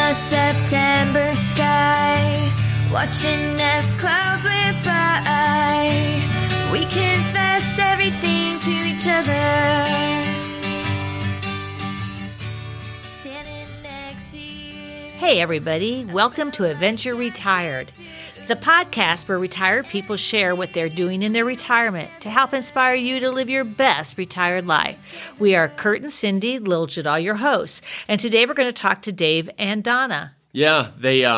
the September sky, watching as clouds went by. We confessed everything to each other. Standing next to you. Hey everybody, welcome to Adventure Retired, the podcast where retired people share what they're doing in their retirement to help inspire you to live your best retired life. We are Kurt and Cindy Liljadal, your hosts, and today we're going to talk to Dave and Donna. Yeah,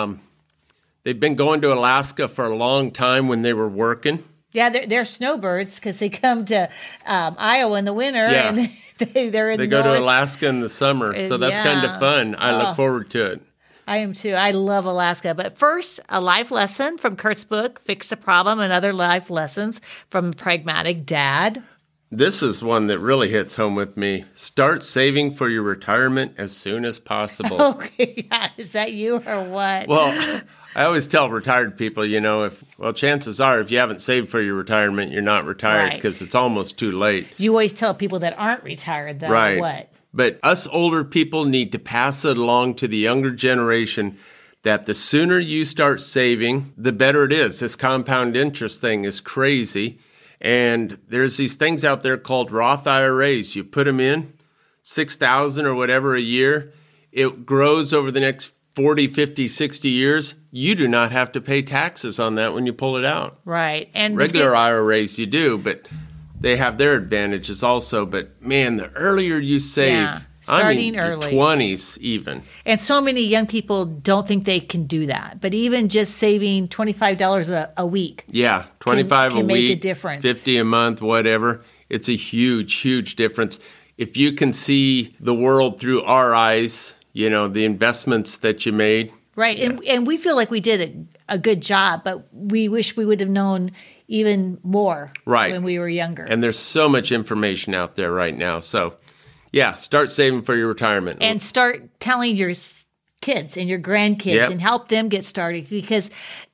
they've been going to Alaska for a long time when they were working. Yeah, they're snowbirds because they come to Iowa in the winter, Yeah. and they go to Alaska in the summer, so that's kind Yeah. of fun. I look forward to it. I am too. I love Alaska. But first, a life lesson from Kurt's book, Fix the Problem, and other life lessons from Pragmatic Dad. This is one that really hits home with me. Start saving for your retirement as soon as possible. Okay, yeah. Is that you or what? Well, I always tell retired people, chances are if you haven't saved for your retirement, you're not retired Right. because it's almost too late. You always tell people that aren't retired, though, Right. what? But us older people need to pass it along to the younger generation that the sooner you start saving, the better it is. This compound interest thing is crazy. And there's these things out there called Roth IRAs. You put them in, $6,000 or whatever a year. It grows over the next 40, 50, 60 years. You do not have to pay taxes on that when you pull it out. Right. And Regular IRAs you do, but they have their advantages also. But man, the earlier you save, Yeah, starting your early. 20s even. And so many young people don't think they can do that. But even just saving $25 a week. Yeah, 25 can a make a week, difference. 50 a month, whatever. It's a huge, huge difference. If you can see the world through our eyes, the investments that you made. Right. Yeah. And we feel like we did a good job, but we wish we would have known even more when we were younger. And there's so much information out there right now. So, yeah, start saving for your retirement. And start telling your kids and your grandkids and help them get started because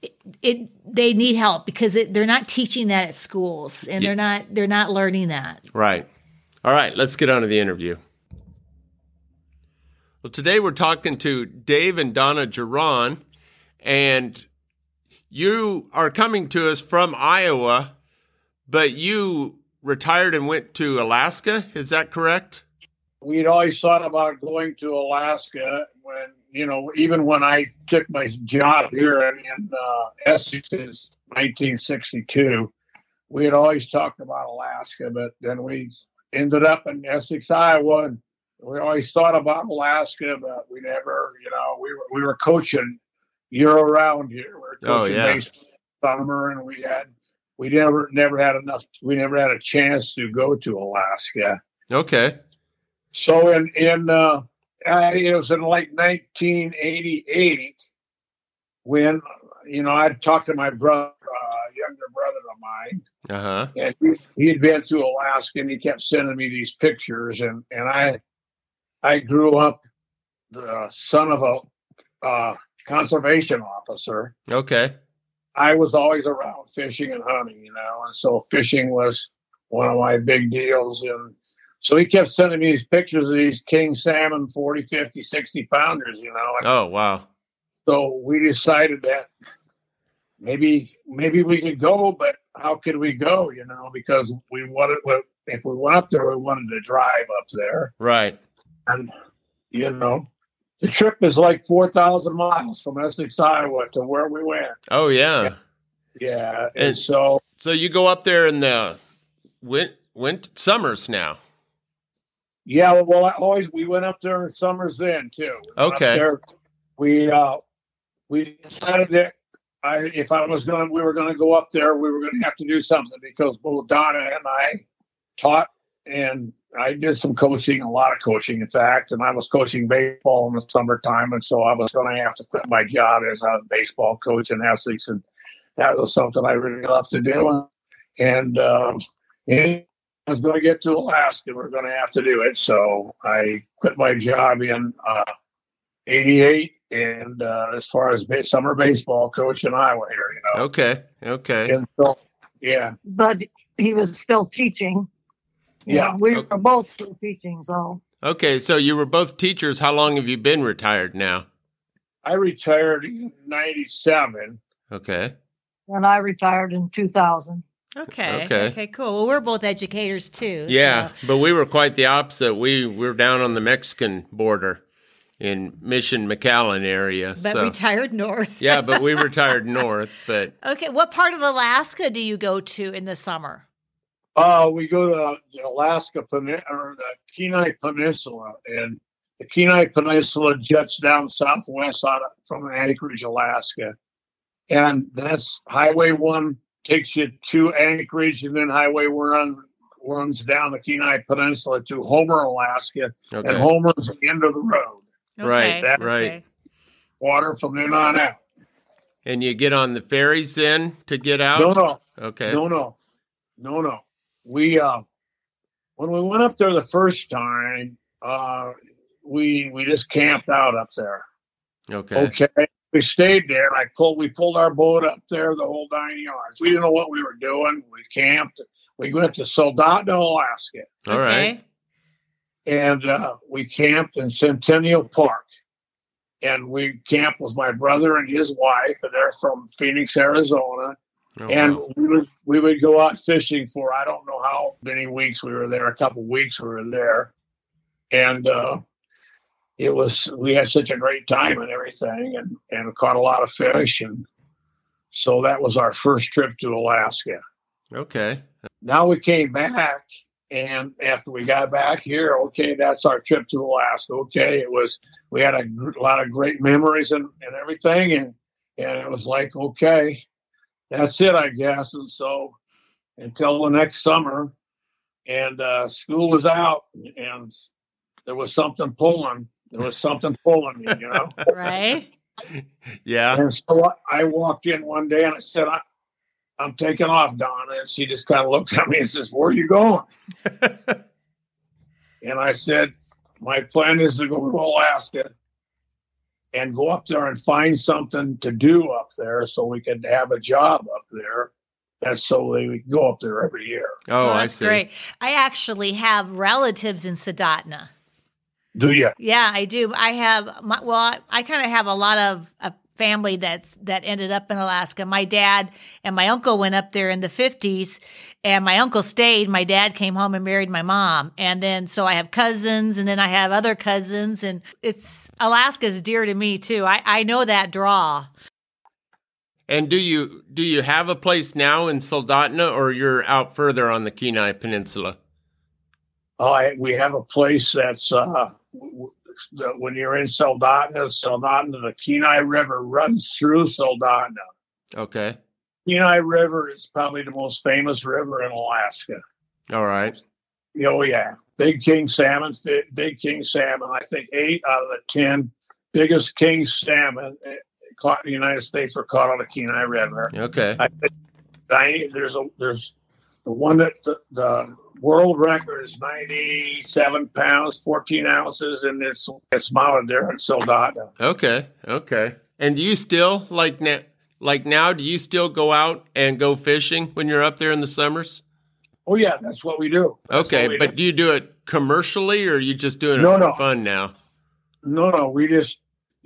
they need help because they're not teaching that at schools and they're not learning that. Right. All right, let's get on to the interview. Well, today we're talking to Dave and Donna Geron, and you are coming to us from Iowa, but you retired and went to Alaska. Is that correct? We'd always thought about going to Alaska when, even when I took my job here in Essex in 1962, we had always talked about Alaska, but then we ended up in Essex, Iowa, and we always thought about Alaska, but we never, we were coaching year round here. We were coaching baseball summer, and we never had enough. We never had a chance to go to Alaska. Okay. So it was in like 1988 when I talked to my brother, younger brother of mine. Uh-huh. And he had been to Alaska, and he kept sending me these pictures, and I grew up the son of a conservation officer. Okay. I was always around fishing and hunting, and so fishing was one of my big deals. And so he kept sending me these pictures of these king salmon, 40, 50, 60 pounders, And oh, wow. so we decided that maybe we could go, but how could we go, because if we went up there, we wanted to drive up there. Right. And, the trip is like 4,000 miles from Essex, Iowa to where we went. Oh, yeah. Yeah. And so you go up there in the summers now. Yeah. Well, we went up there in summers then too. Okay. We decided that we were going to go up there, we were going to have to do something because both Donna and I taught, and I did some coaching, a lot of coaching, in fact, and I was coaching baseball in the summertime, and so I was going to have to quit my job as a baseball coach in Essex, and that was something I really loved to do. And I was going to get to Alaska. We're going to have to do it, so I quit my job in '88, and as far as summer baseball coach in Iowa here, Okay. And so, yeah. But he was still teaching. Yeah. We were both still teaching, so. Okay, so you were both teachers. How long have you been retired now? I retired in 97. Okay. And I retired in 2000. Okay. Okay. Okay, cool. Well, we're both educators too. Yeah, So. but we were quite the opposite. We were down on the Mexican border in Mission McAllen area. But retired north. Yeah, but we retired north. But okay. What part of Alaska do you go to in the summer? We go to the Alaska or the Kenai Peninsula, and the Kenai Peninsula juts down southwest from Anchorage, Alaska. And that's Highway 1 takes you to Anchorage, and then Highway 1 runs down the Kenai Peninsula to Homer, Alaska. Okay. And Homer's the end of the road. Right, Okay, right. okay. Water from then on out. And you get on the ferries then to get out? No. Okay. No. We when we went up there the first time, we just camped out up there. Okay. We stayed there. We pulled our boat up there, the whole 9 yards. We didn't know what we were doing. We camped. We went to Soldotna, Alaska, All right. and we camped in Centennial Park. And we camped with my brother and his wife, and they're from Phoenix, Arizona. Oh, And wow. we would go out fishing for, I don't know how many weeks we were there, a couple weeks we were there. And we had such a great time and everything, and caught a lot of fish. And so that was our first trip to Alaska. Okay. Now we came back, and after we got back here, okay, that's our trip to Alaska. Okay, we had a lot of great memories and everything. And it was like, okay, that's it, I guess. And so until the next summer, and school was out, and there was something pulling. There was something pulling me, Right. Yeah. And so I walked in one day and I said, I'm taking off, Donna. And she just kind of looked at me and says, where are you going? And I said, my plan is to go to Alaska and go up there and find something to do up there so we could have a job up there. That's so we could go up there every year. Oh, I that's see. great. I actually have relatives in Soldotna. Do you? Yeah, I do. I have I kind of have a lot of family that ended up in Alaska. My dad and my uncle went up there in the 50s, and my uncle stayed. My dad came home and married my mom. And then so I have cousins, and then I have other cousins, and Alaska's dear to me too. I know that draw. And do you have a place now in Soldotna, or you're out further on the Kenai Peninsula? We have a place that's when you're in Soldotna, the Kenai River runs through Soldotna. Okay. Kenai River is probably the most famous river in Alaska. All right. Oh, yeah. Big king salmon. I think 8 out of the 10 biggest king salmon caught in the United States were caught on the Kenai River. Okay. There's the one that the world record is 97 pounds, 14 ounces, and it's mounted there in Soldotna. Okay. And do you still, like now, do you still go out and go fishing when you're up there in the summers? Oh, yeah, that's what we do. Okay, but do you do it commercially, or are you just doing it for fun now? No, we just,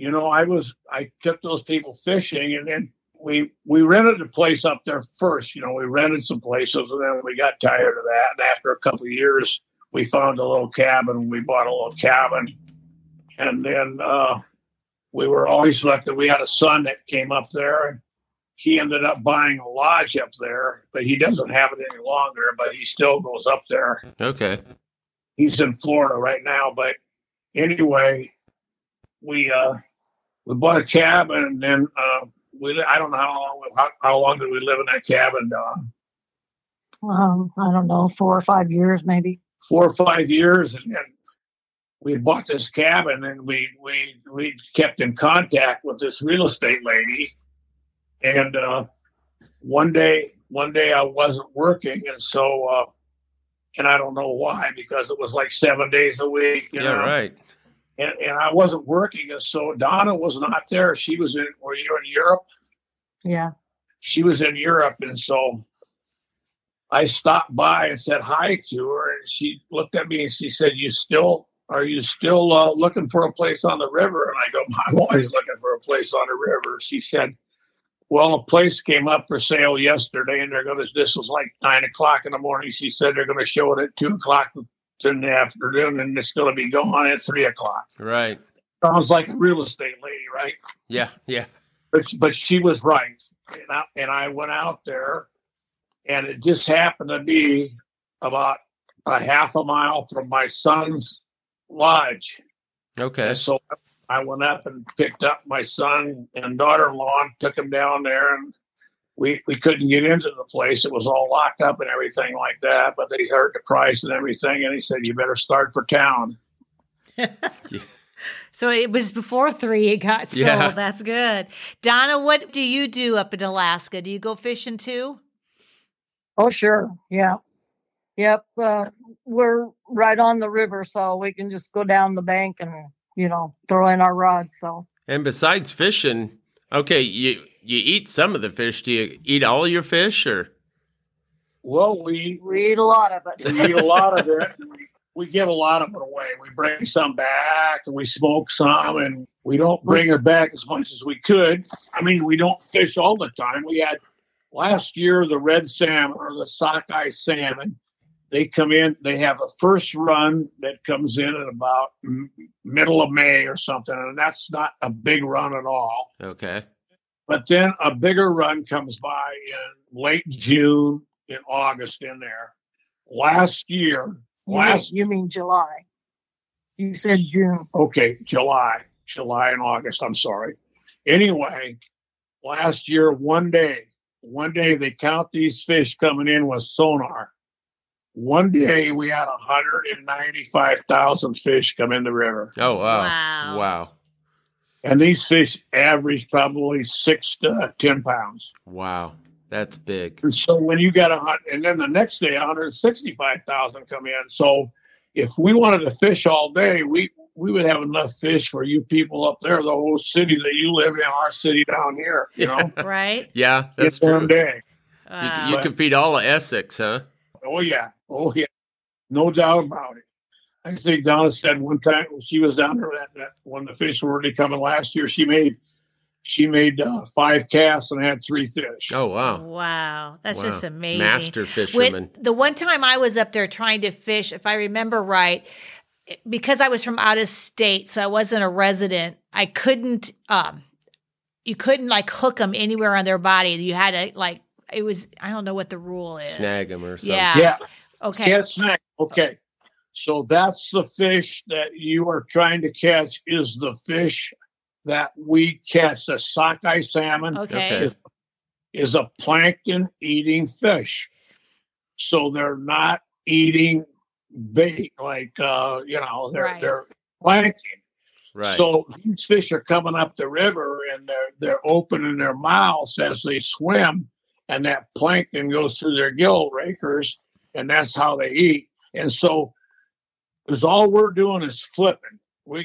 I kept those people fishing, and then we rented a place up there first. We rented some places, and then we got tired of that. And after a couple of years, we found a little cabin. We bought a little cabin, and then we were always lucky. We had a son that came up there, and he ended up buying a lodge up there, but he doesn't have it any longer. But he still goes up there. Okay. He's in Florida right now, but anyway, we bought a cabin, and then. I don't know how long did we live in that cabin, Don? I don't know, 4 or 5 years, maybe. 4 or 5 years, and we bought this cabin, and we kept in contact with this real estate lady. And one day I wasn't working, and so and I don't know why, because it was like 7 days a week. You know? Right. And I wasn't working, and so Donna was not there. Were you in Europe? Yeah. She was in Europe, and so I stopped by and said hi to her, and she looked at me and she said, "You still are you still looking for a place on the river? And I go, I'm always looking for a place on the river. She said, well, a place came up for sale yesterday, and this was like 9:00 in the morning. She said they're going to show it at 2:00 in the afternoon, and it's going to be gone at 3:00. Right. Sounds like a real estate lady, right? Yeah. Yeah. But she was right. And I went out there, and it just happened to be about a half a mile from my son's lodge. Okay. And so I went up and picked up my son and daughter-in-law and took them down there, and we couldn't get into the place. It was all locked up and everything like that, but they heard the price and everything, and he said, you better start for town. So it was before 3 it got sold. Yeah. That's good. Donna, what do you do up in Alaska? Do you go fishing too? Oh, sure. Yeah. Yep. We're right on the river, so we can just go down the bank and, throw in our rods. So. And besides fishing, okay, you eat some of the fish. Do you eat all your fish, or? Well, we eat a lot of it. We eat a lot of it. We give a lot of it away. We bring some back, and we smoke some, and we don't bring it back as much as we could. I mean, we don't fish all the time. We had last year the red salmon or the sockeye salmon. They come in. They have a first run that comes in at about middle of May or something, and that's not a big run at all. Okay. But then a bigger run comes by in late June, in August in there. Last year. You mean July. You said June. Okay, July and August. I'm sorry. Anyway, last year, one day they count these fish coming in with sonar. One day we had 195,000 fish come in the river. Oh, wow. Wow. And these fish average probably 6 to 10 pounds. Wow. That's big. And so when you got and then the next day 165,000 come in. So if we wanted to fish all day, we would have enough fish for you people up there, the whole city that you live in, our city down here, Right? Yeah, that's in true. one day. You can feed all of Essex, huh? Oh yeah. No doubt about it. I think Donna said one time when she was down there that when the fish were already coming last year, she made 5 casts and had 3 fish. Oh, wow. Wow. That's just amazing. Master fisherman. The one time I was up there trying to fish, if I remember right, because I was from out of state, so I wasn't a resident, I couldn't, you couldn't hook them anywhere on their body. You had to it was, I don't know what the rule is. Snag them or something. Yeah. Okay. Can't snag. Okay. So that's the fish that you are trying to catch is the fish that we catch. The sockeye salmon is a plankton eating fish. So they're not eating bait they're plankton. Right. So these fish are coming up the river and they're opening their mouths as they swim, and that plankton goes through their gill rakers, and that's how they eat. And so because all we're doing is flipping. We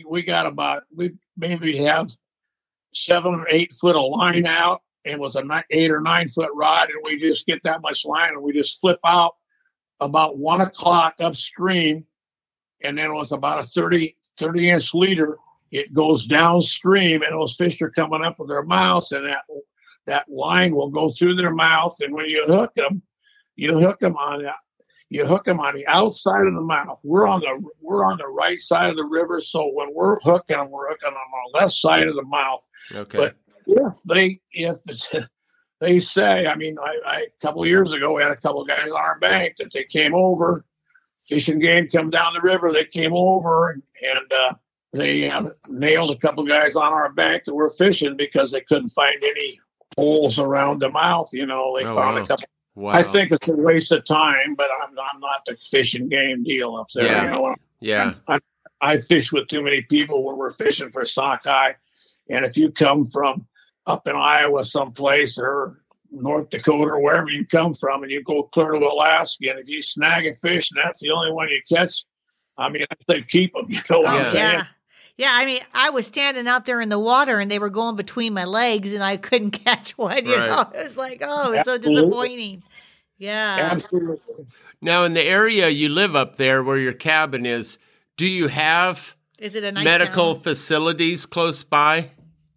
maybe have 7 or 8 foot of line out, and with an 8 or 9 foot rod, and we just get that much line, and we just flip out about 1 o'clock upstream, and then with about a 30-inch leader, it goes downstream, and those fish are coming up with their mouths, and that line will go through their mouth, and when you hook them on the outside of the mouth. We're on the right side of the river, so when we're hooking them on the left side of the mouth. Okay. But if they say, I mean, a couple of years ago, we had a couple of guys on our bank that they came over, fishing game come down the river. They came over and they nailed a couple of guys on our bank that were fishing because they couldn't find any holes around the mouth. They found a couple. Wow. I think it's a waste of time, but I'm not the fishing game deal up there. Yeah. I fish with too many people when we're fishing for sockeye. And if you come from up in Iowa someplace or North Dakota or wherever you come from and you go clear to Alaska, and if you snag a fish and that's the only one you catch, I mean, I say keep them. You know what I'm saying? Yeah, I mean, I was standing out there in the water and they were going between my legs and I couldn't catch one, you know. It was like, it's so disappointing. Yeah. Absolutely. Now, in the area you live up there where your cabin is, Do you have Is it a nice medical town? facilities close by?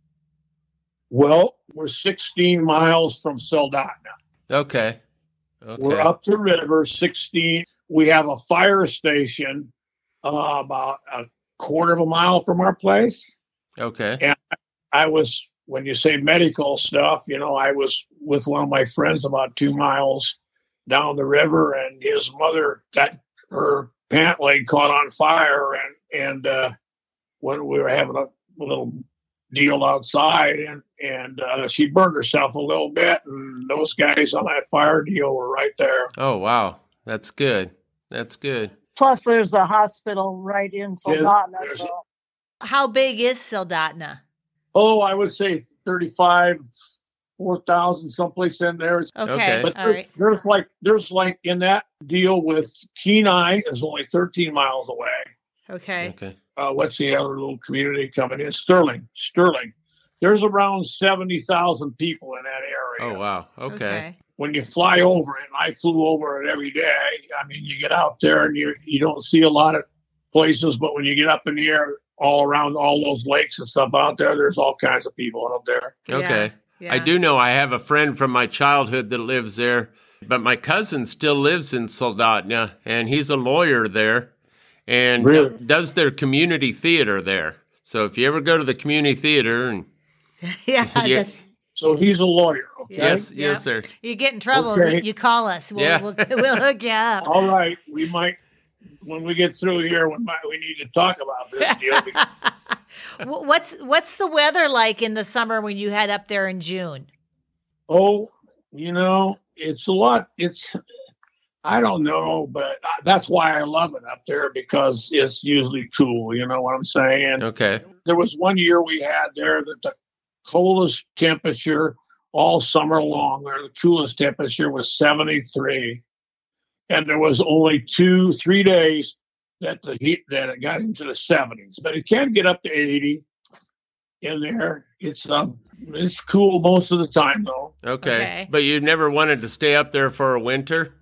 Well, we're 16 miles from Soldotna. Okay. We're up the river, 16. We have a fire station about a quarter of a mile from our place. Okay. And I was, when you say medical stuff, I was with one of my friends about 2 miles down the river, and his mother got her pant leg caught on fire, and when we were having a little deal outside, and she burned herself a little bit, and those guys on that fire deal were right there. Oh, wow. That's good. That's good. Plus, there's a hospital right in Soldotna. there's- So How big is Soldotna? Oh, I would say 35, 4,000, someplace in there. Okay. Okay. All right. There's like in that deal with Kenai is only 13 miles away. Okay. Okay. What's the other little community coming in? Sterling. There's around 70,000 people in that area. Oh, wow. Okay. When you fly over it, and I flew over it every day, I mean, you get out there and you don't see a lot of places, but when you get up in the air, all around all those lakes and stuff out there, there's all kinds of people out there. Okay. Yeah. I do know I have a friend from my childhood that lives there, but my cousin still lives in Soldotna, and he's a lawyer there and Really? does their community theater there. So if you ever go to the community theater, and Yeah. Yeah. So he's a lawyer. Okay. yes, Yeah. yes, sir. You get in trouble, Okay. you call us. Yeah. We'll hook you up. All right. We might, when we get through here, we need to talk about this deal. What's the weather like in the summer when you head up there in June? Oh, it's a lot. I don't know, but that's why I love it up there, because it's usually cool. You know what I'm saying? Okay. There was one year we had there that the coldest temperature all summer long, or the coolest temperature was 73. And there was only 2-3 days that it got into the 70s, but it can get up to 80 in there. It's cool most of the time though. Okay. But you never wanted to stay up there for a winter?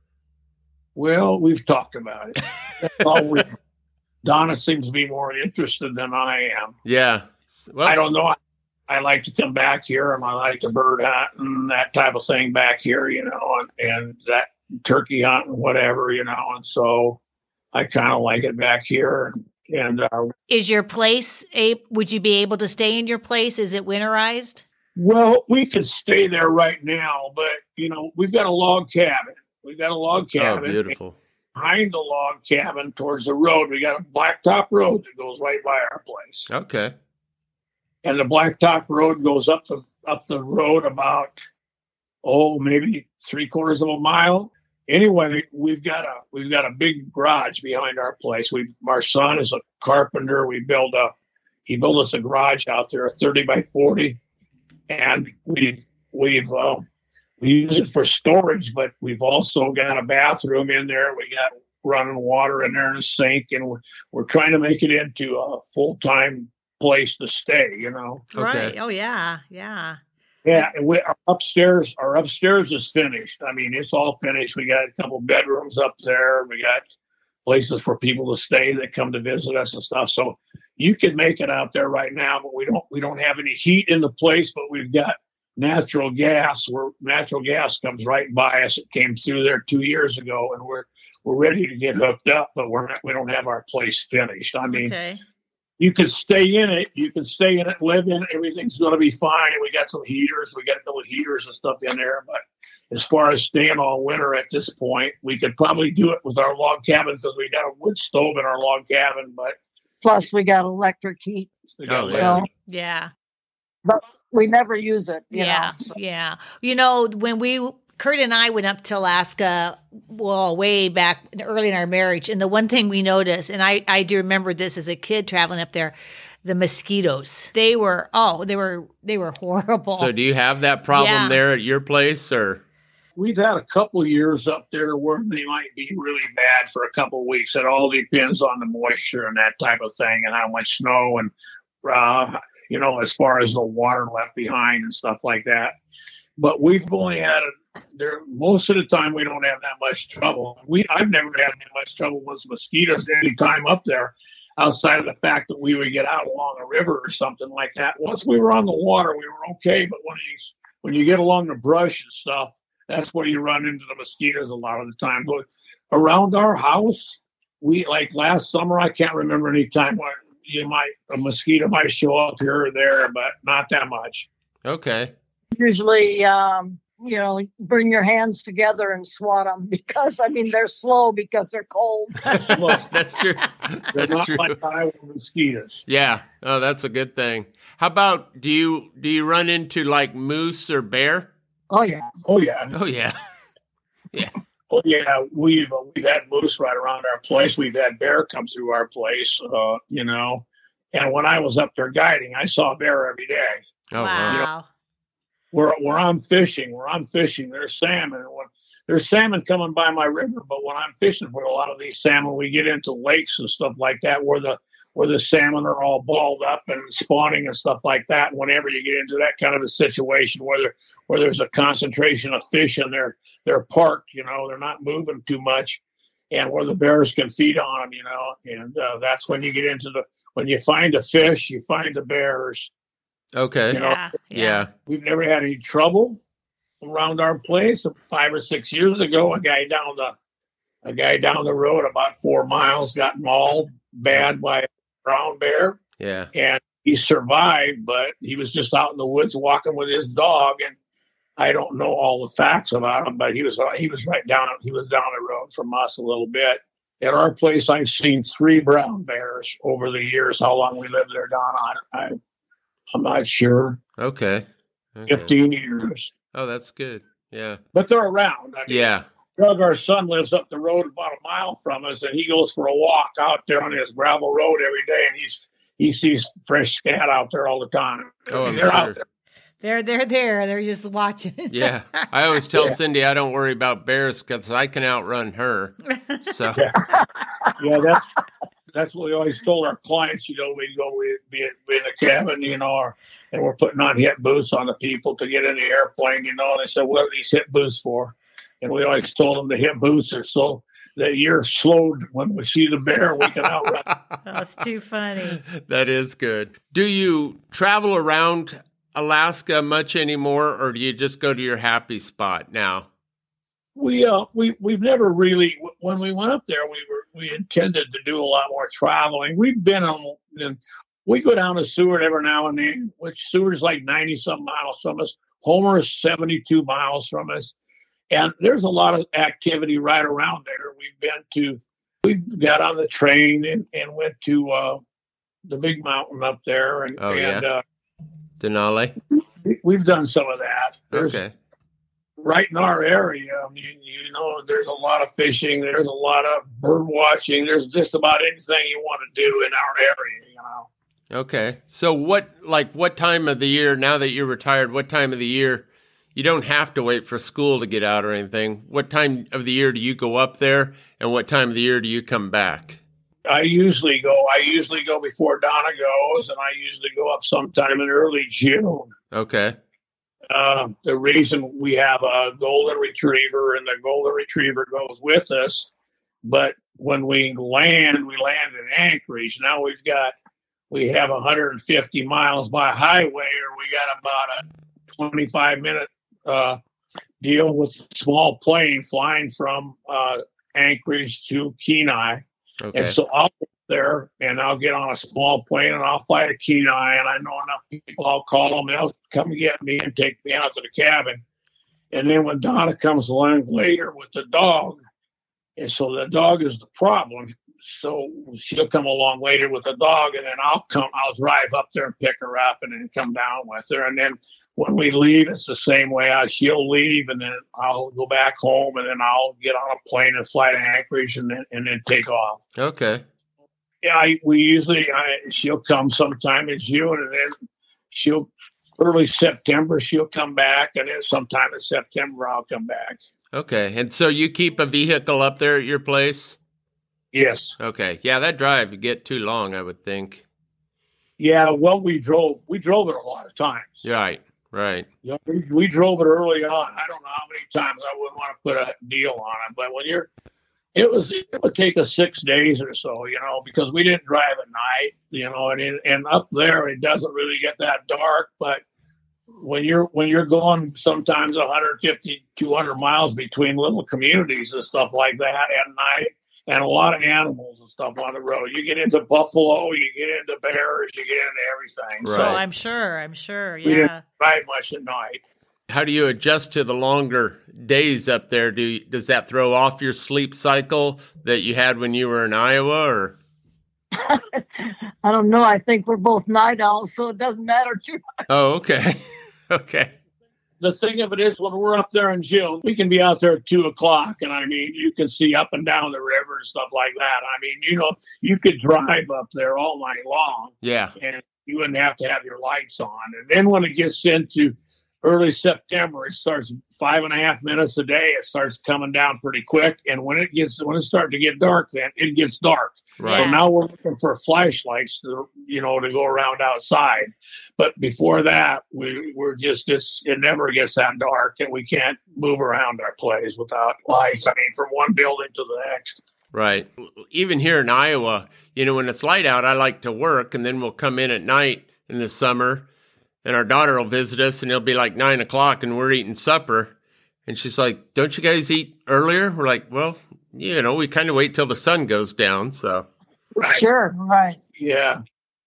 Well, we've talked about it. That's all Donna seems to be more interested than I am. Yeah. Well, I don't know. I like to come back here, and I like to bird hunt and that type of thing back here, and that turkey hunt and whatever, and so I kind of like it back here. And Is your place would you be able to stay in your place? Is it winterized? well, we could stay there right now, but we've got a log cabin. Oh, beautiful. Behind the log cabin, towards the road, we got a blacktop road that goes right by our place. Okay. And the blacktop road goes up the road about maybe 3/4 of a mile. Anyway, we've got a big garage behind our place. Our son is a carpenter. He built us a garage out there, a 30 by 40, and we use it for storage. But we've also got a bathroom in there. We got running water in there and a sink, and we're trying to make it into a full-time place to stay. Okay. Right. Oh yeah. Yeah. Yeah, and our upstairs is finished. I mean, it's all finished. We got a couple bedrooms up there. We got places for people to stay that come to visit us and stuff. So you can make it out there right now, but we don't have any heat in the place, but we've got natural gas, where natural gas comes right by us. It came through there 2 years ago, and we're ready to get hooked up, but we don't have our place finished. I mean, Okay. you can stay in it. You can stay in it, live in it. Everything's going to be fine. And we got some heaters. We got a couple of heaters and stuff in there. But as far as staying all winter at this point, we could probably do it with our log cabin, because we got a wood stove in our log cabin. But plus we got electric heat. we got Oh, So, Yeah. but we never use it. Yeah. So. Yeah. When Kurt and I went up to Alaska, well, way back early in our marriage, and the one thing we noticed, and I do remember this as a kid traveling up there, the mosquitoes. They were horrible. So do you have that problem Yeah. there at your place, or? we've had a couple of years up there where they might be really bad for a couple of weeks. It all depends on the moisture and that type of thing, and how much snow and as far as the water left behind and stuff like that. But we've only had most of the time we don't have that much trouble. I've never had that much trouble with mosquitoes any time up there, outside of the fact that we would get out along a river or something like that. Once we were on the water, we were okay. But when you get along the brush and stuff, that's where you run into the mosquitoes a lot of the time. But around our house, like last summer, I can't remember any time when a mosquito might show up here or there, but not that much. Okay. Usually, bring your hands together and swat them because, they're slow because they're cold. That's true. They're That's not true. like Iowa mosquitoes. Yeah. Oh, that's a good thing. How about, do you run into like moose or bear? Oh, yeah. Oh, yeah. Oh, yeah. Yeah. Oh, yeah. We've had moose right around our place. We've had bear come through our place, And when I was up there guiding, I saw bear every day. Oh, wow. Wow. Where I'm fishing, there's salmon. There's salmon coming by my river, but when I'm fishing for a lot of these salmon, we get into lakes and stuff like that where the salmon are all balled up and spawning and stuff like that. And whenever you get into that kind of a situation where there's a concentration of fish in they're parked, they're not moving too much, and where the bears can feed on them, and that's when you get into when you find a fish, you find the bears. Okay. Yeah. We've never had any trouble around our place. 5 or 6 years ago, a guy down the road about 4 miles got mauled bad by a brown bear. Yeah. And he survived, but he was just out in the woods walking with his dog. And I don't know all the facts about him, but he was down the road from us a little bit. At our place, I've seen 3 brown bears over the years. How long we lived there, Don? I'm not sure. Okay. 15 years. Oh, that's good. Yeah. But they're around. Yeah. Doug, our son, lives up the road about a mile from us, and he goes for a walk out there on his gravel road every day, and he sees fresh scat out there all the time. Oh, I'm They're sure. out there. They're there. They're just watching. Yeah. I always tell Cindy I don't worry about bears because I can outrun her. So. Yeah, that's what we always told our clients. We'd be in the cabin, and we're putting on hip boots on the people to get in the airplane, and they said, what are these hip boots for? And we always told them the hip boots are so that you're slowed when we see the bear, we can outrun. That's too funny. That is good. Do you travel around Alaska much anymore, or do you just go to your happy spot now? We've never really, when we went up there, we intended to do a lot more traveling. We've been we go down to Seward every now and then, which Seward's like 90-some miles from us. Homer is 72 miles from us. And there's a lot of activity right around there. We got on the train and went to the big mountain up there. Denali? We've done some of that. Okay. Right in our area, there's a lot of fishing. There's a lot of bird watching. There's just about anything you want to do in our area, Okay. So what time of the year, now that you're retired, what time of the year, you don't have to wait for school to get out or anything. What time of the year do you go up there, and what time of the year do you come back? I usually go before Donna goes, and I usually go up sometime in early June. Okay. The reason we have a golden retriever, and the golden retriever goes with us, but when we land in Anchorage. Now we have 150 miles by highway, or we got about a 25-minute deal with a small plane flying from Anchorage to Kenai. Okay. And so I'll get there and I'll get on a small plane and I'll fly to Kenai, and I know enough people, I'll call them, they'll come get me and take me out to the cabin. And then when Donna comes along later with the dog, and so the dog is the problem, so she'll come along later with the dog, and then I'll drive up there and pick her up and then come down with her. And then when we leave, it's the same way. She'll leave, and then I'll go back home, and then I'll get on a plane and fly to Anchorage, and then take off. Okay. Yeah, she'll come sometime in June, and then early September she'll come back, and then sometime in September I'll come back. Okay. And so you keep a vehicle up there at your place? Yes. Okay. Yeah, that drive would get too long, I would think. Yeah. Well, we drove it a lot of times. Right. Right. You know, we drove it early on. I don't know how many times I wouldn't want to put a deal on it, but it would take us 6 days or so, you know, because we didn't drive at night, you know, and up there it doesn't really get that dark, but when you're going sometimes 150, 200 miles between little communities and stuff like that at night, and a lot of animals and stuff on the road. You get into buffalo, you get into bears, you get into everything. Right. So I'm sure. We didn't Yeah. ride much at night. How do you adjust to the longer days up there? Does that throw off your sleep cycle that you had when you were in Iowa, or? I don't know. I think we're both night owls, so it doesn't matter too much. Oh, okay. Okay. The thing of it is, when we're up there in June, we can be out there at 2:00, and I mean, you can see up and down the river and stuff like that. I mean, you know, you could drive up there all night long, Yeah. and you wouldn't have to have your lights on. And then when it gets into early September, it starts 5.5 minutes a day. It starts coming down pretty quick, and when it starts to get dark, then it gets dark. Right. So now we're looking for flashlights to go around outside. But before that, we're just it never gets that dark, and we can't move around our place without lights. I mean, from one building to the next. Right. Even here in Iowa, you know, when it's light out, I like to work, and then we'll come in at night in the summer, and our daughter will visit us, and it'll be like 9:00, and we're eating supper. And she's like, "Don't you guys eat earlier?" We're like, "Well, you know, we kind of wait till the sun goes down." So, Right. Sure, right. Yeah.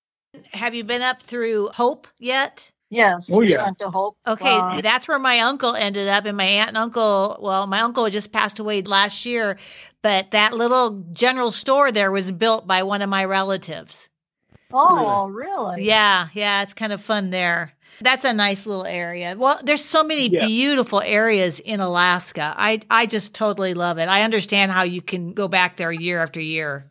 Have you been up through Hope yet? Yes. Oh, we yeah. went to Hope. Okay, that's where my uncle ended up, and my aunt and uncle. Well, my uncle just passed away last year, but that little general store there was built by one of my relatives. Oh, really? Yeah, it's kind of fun there. That's a nice little area. Well, there's so many Yeah. beautiful areas in Alaska. I just totally love it. I understand how you can go back there year after year.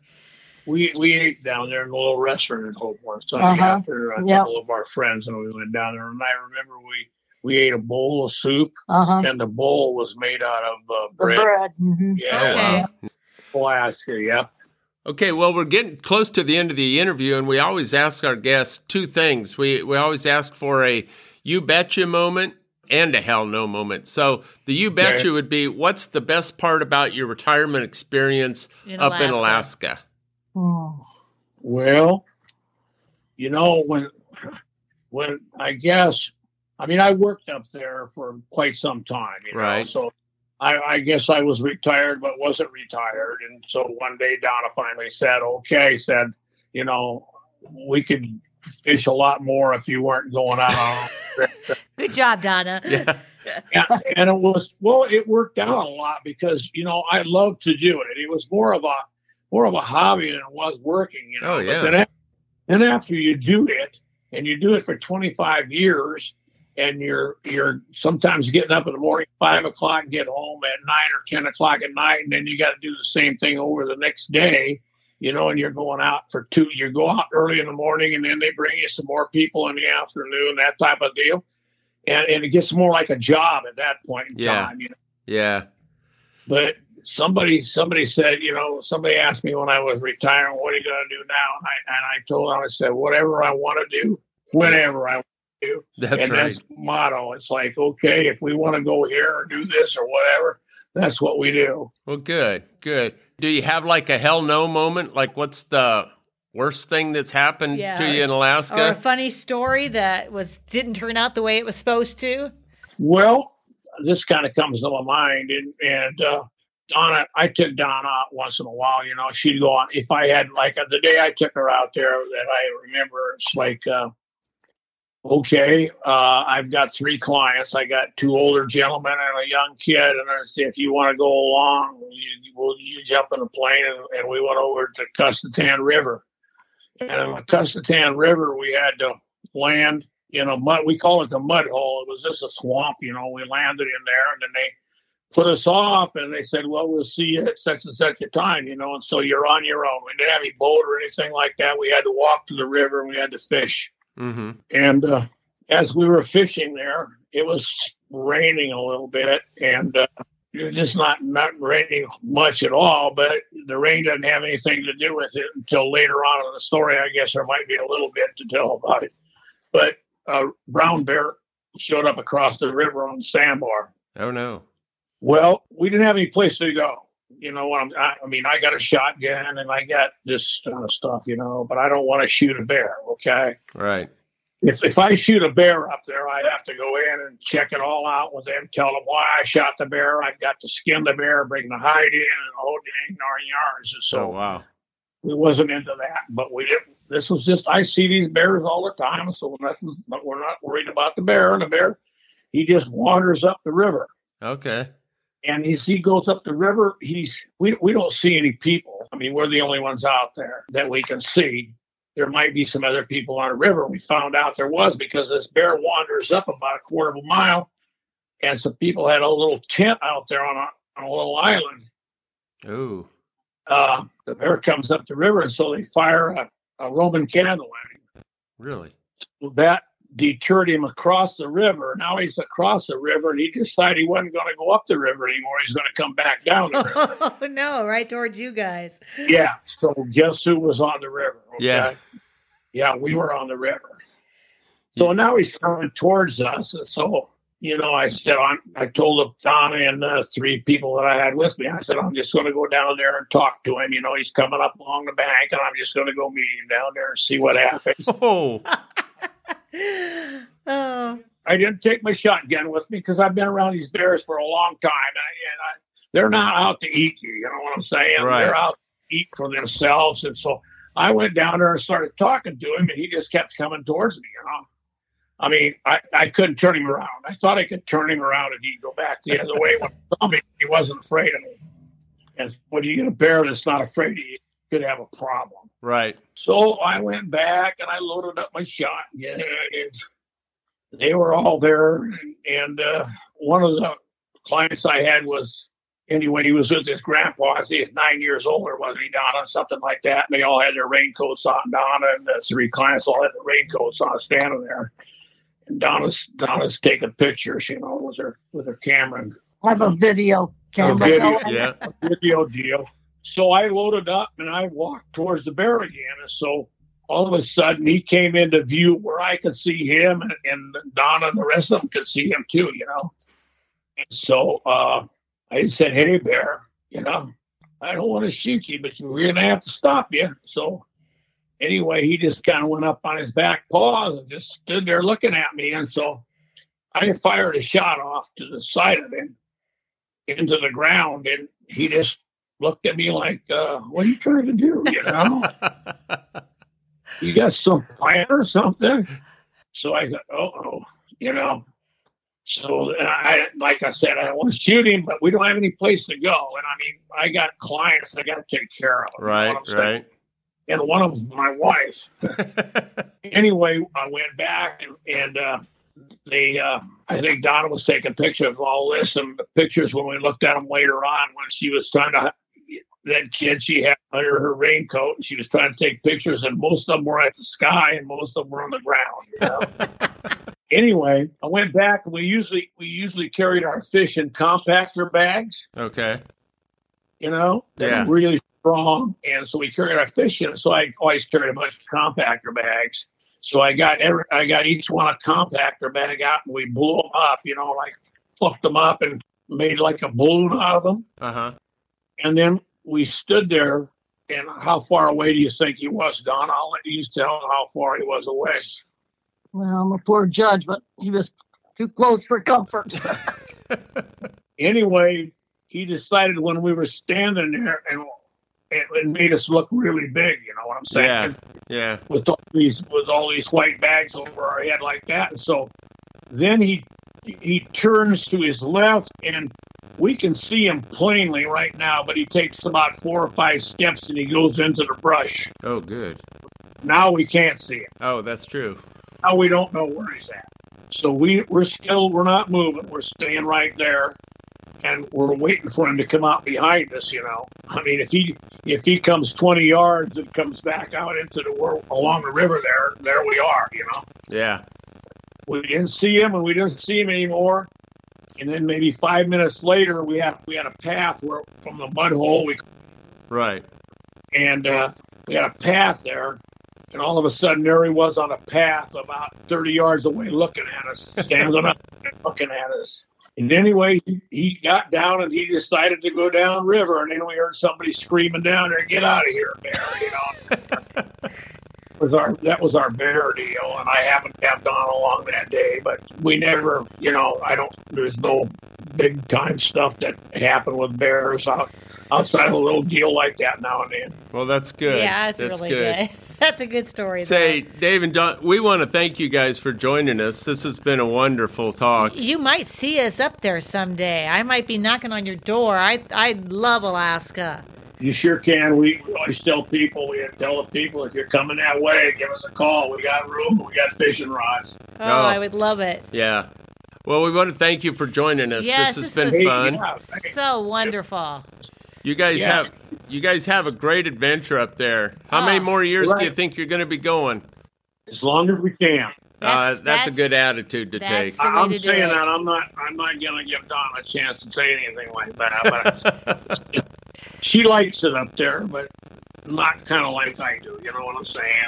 We ate down there in a little restaurant in Hope one Sunday after a couple of our friends, and we went down there. And I remember we ate a bowl of soup, and the bowl was made out of The bread. bread. Mhm. Yeah. Okay. Alaska, yeah. okay, well, we're getting close to the end of the interview, and we always ask our guests two things. We always ask for a you betcha moment and a hell no moment. So the you betcha would be, what's the best part about your retirement experience up in Alaska? Oh. Well, you know, when I guess, I mean, I worked up there for quite some time, you know, Right. so I guess I was retired, but wasn't retired. And so one day Donna finally said, you know, we could fish a lot more if you weren't going out on Good job, Donna. Yeah. and it worked out a lot because, you know, I love to do it. It was more of a hobby than it was working, you know. Oh, yeah. But then after you do it, and you do it for 25 years, and you're sometimes getting up in the morning, 5 o'clock, get home at 9 or 10 o'clock at night, and then you got to do the same thing over the next day, you know, and you're going out you go out early in the morning, and then they bring you some more people in the afternoon, that type of deal. And it gets more like a job at that point in time, you know. Yeah. But somebody said, you know, somebody asked me when I was retiring, what are you going to do now? And I told them, I said, whatever I want to do, whenever I want to do. That's and right. that's the motto. It's like, okay, if we want to go here or do this or whatever, that's what we do. Well, good. Do you have like a hell no moment? Like, what's the worst thing that's happened to you in Alaska? Or a funny story that didn't turn out the way it was supposed to? Well, this kind of comes to my mind. And Donna, I took Donna out once in a while, you know, she'd go on. If I had, like, the day I took her out there that I remember, it's like, okay, I've got 3 clients. I got 2 older gentlemen and a young kid. And I said, if you want to go along, you jump in a plane. And we went over to Custatan River. And in the Custatan River, we had to land in a mud. We call it the mud hole. It was just a swamp, you know. We landed in there, and then they put us off, and they said, well, we'll see you at such and such a time, you know. And so you're on your own. We didn't have any boat or anything like that. We had to walk to the river, and we had to fish. Mm-hmm. And as we were fishing there, it was raining a little bit, and it was just not raining much at all, but the rain doesn't have anything to do with it until later on in the story. I guess there might be a little bit to tell about it. But brown bear showed up across the river on the sandbar. Oh, no. Well, we didn't have any place to go. You know what I mean, I got a shotgun and I got this stuff, you know, but I don't want to shoot a bear. Okay. Right. If I shoot a bear up there, I have to go in and check it all out with them, tell them why I shot the bear. I've got to skin the bear, bring the hide in, and the whole dang darn yards. And so wow. We wasn't into that, but we didn't. This was just, I see these bears all the time, so but we're not worried about the bear. And the bear, he just wanders up the river. Okay. And as he goes up the river, we don't see any people. I mean, we're the only ones out there that we can see. There might be some other people on the river. We found out there was, because this bear wanders up about a quarter of a mile, and some people had a little tent out there on a little island. Ooh. The bear comes up the river, and so they fire a Roman candle at him. Really? So that deterred him across the river. Now he's across the river, and he decided he wasn't going to go up the river anymore. He's going to come back down the river. Oh, no, right towards you guys. Yeah. So guess who was on the river? Okay? Yeah. Yeah, we were on the river. So now he's coming towards us. And so, you know, I said, I told Donna and the three people that I had with me, I said, I'm just going to go down there and talk to him. You know, he's coming up along the bank, and I'm just going to go meet him down there and see what happens. Oh. Oh. I didn't take my shotgun with me because I've been around these bears for a long time. They're not out to eat you. You know what I'm saying? Right. They're out to eat for themselves. And so I went down there and started talking to him, and he just kept coming towards me, you know. I mean, I couldn't turn him around. I thought I could turn him around and he'd go back the other way. When he saw me, he wasn't afraid of me. And when you get a bear that's not afraid of you, you could have a problem. Right. So I went back and I loaded up my shotgun, and they were all there. And one of the clients I had was, anyway, he was with his grandpa. I think he's 9 years older, wasn't he, Donna? Something like that. And they all had their raincoats on. Donna and the three clients all had their raincoats on, standing there. And Donna's taking pictures, you know, with her camera. I have a video camera. A video deal. So I loaded up and I walked towards the bear again. And so all of a sudden he came into view where I could see him, and Donna and the rest of them could see him too, you know. And so I said, hey, bear, you know, I don't want to shoot you, but we're going to have to stop you. So anyway, he just kind of went up on his back paws and just stood there looking at me. And so I fired a shot off to the side of him into the ground, and he just looked at me like, what are you trying to do, you know? You got some plan or something? So I thought, oh, you know. So like I said, I want to shoot him, but we don't have any place to go. And I mean, I got clients I got to take care of. Right, right. And one of them's my wife. Anyway, I went back and I think Donna was taking pictures of all this, and the pictures when we looked at them later on, when she was trying to, that kid she had under her raincoat, and she was trying to take pictures, and most of them were at the sky and most of them were on the ground, you know? Anyway, I went back, and we usually carried our fish in compactor bags. Okay. You know, yeah, really strong, and so we carried our fish in. So I always carried a bunch of compactor bags. So I got each one a compactor bag out, and we blew them up. You know, like flipped them up and made like a balloon out of them. And then we stood there. And how far away do you think he was, Don? I'll let you tell how far he was away. Well, I'm a poor judge, but he was too close for comfort. Anyway, he decided when we were standing there, and it made us look really big. You know what I'm saying? Yeah. With all these white bags over our head like that, and so then he turns to his left, and we can see him plainly right now. But he takes about 4 or 5 steps, and he goes into the brush. Oh, good. Now we can't see him. Oh, that's true. Now we don't know where he's at. So we're not moving. We're staying right there, and we're waiting for him to come out behind us, you know. I mean, if he comes 20 yards and comes back out into the world along the river there we are, you know. Yeah. We didn't see him, and we didn't see him anymore. And then maybe 5 minutes later, we had a path where from the mud hole right. And we had a path there. And all of a sudden, there he was on a path about 30 yards away looking at us, standing up and looking at us. And anyway, he got down and he decided to go downriver. And then we heard somebody screaming down there, "Get out of here, bear!" That was our bear deal. And I happened to have Donna along that day, but we never, there's no big time stuff that happened with bears outside of a little deal like that now and then. Well, that's good. Yeah, that's really good. That's a good story. Say, Dave and Don, we want to thank you guys for joining us. This has been a wonderful talk. You might see us up there someday. I might be knocking on your door. I love Alaska. You sure can. We always tell the people, if you're coming that way, give us a call. We got room. We got fishing rods. Oh, I would love it. Yeah. Well, we want to thank you for joining us. Yes, this has been fun. So wonderful. You guys have a great adventure up there. How many more years do you think you're going to be going? As long as we can. That's a good attitude to take. I'm saying that I'm not going to give Donna a chance to say anything like that. But she likes it up there, but not kind of like I do. You know what I'm saying?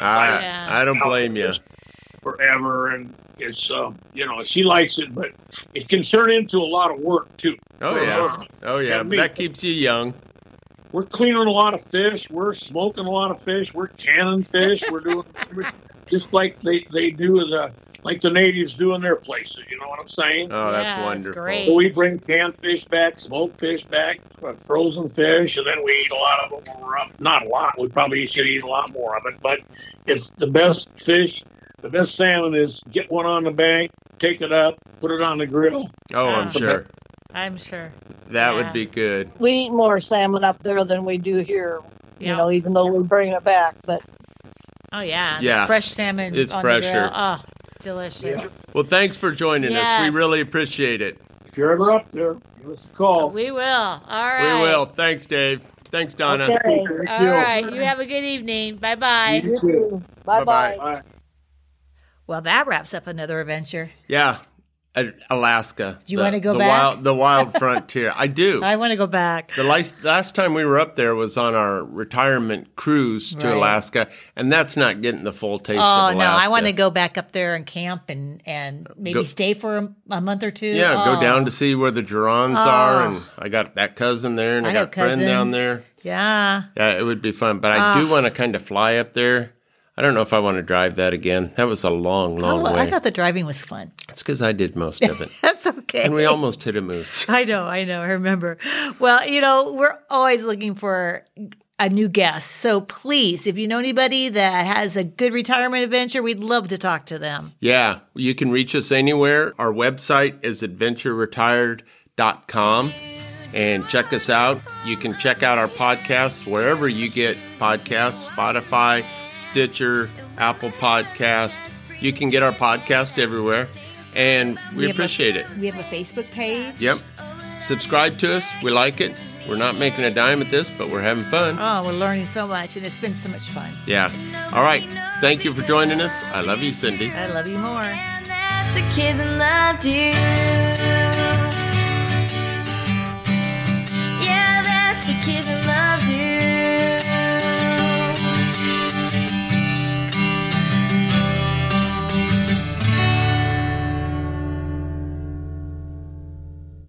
I don't blame you. Forever, and it's she likes it, but it can turn into a lot of work too. Oh yeah, but that keeps you young. We're cleaning a lot of fish. We're smoking a lot of fish. We're canning fish. We're doing just like they do like the natives do in their places. You know what I'm saying? Oh, that's wonderful. Great. So we bring canned fish back, smoked fish back, frozen fish, and then we eat a lot of them when we're up. Not a lot. We probably should eat a lot more of it, but it's the best fish. The best salmon is get one on the bank, take it up, put it on the grill. Oh, I'm sure. I'm sure. That would be good. We eat more salmon up there than we do here, even though we bring it back. But oh, yeah. Yeah. The fresh salmon It's on fresher. the grill. Oh, delicious. Yeah. Well, thanks for joining us. We really appreciate it. If you're ever up there, give us a call. We will. All right. We will. Thanks, Dave. Thanks, Donna. okay. All right. You have a good evening. Bye-bye. You too. Bye-bye. Bye. Well, that wraps up another adventure. Yeah. Alaska. Do you want to go back? The wild frontier. I do. I want to go back. The last time we were up there was on our retirement cruise to Alaska, and that's not getting the full taste of Alaska. Oh, no. I want to go back up there and camp and maybe stay for a month or two. Yeah, go down to see where the Jurons are, and I got that cousin there, and I got a friend down there. Yeah. Yeah, it would be fun, but I do want to kind of fly up there. I don't know if I want to drive that again. That was a long way. I thought the driving was fun. It's because I did most of it. That's okay. And we almost hit a moose. I know. I remember. Well, we're always looking for a new guest. So please, if you know anybody that has a good retirement adventure, we'd love to talk to them. Yeah, you can reach us anywhere. Our website is adventureretired.com. And check us out. You can check out our podcasts wherever you get podcasts, Spotify, Stitcher, Apple Podcast. You can get our podcast everywhere, and we appreciate it. We have a Facebook page. Yep. Subscribe to us. We like it. We're not making a dime at this, but we're having fun. Oh, we're learning so much, and it's been so much fun. Yeah. All right. Thank you for joining us. I love you, Cindy. I love you more. That's the kids and loved you. Yeah, that's the kids and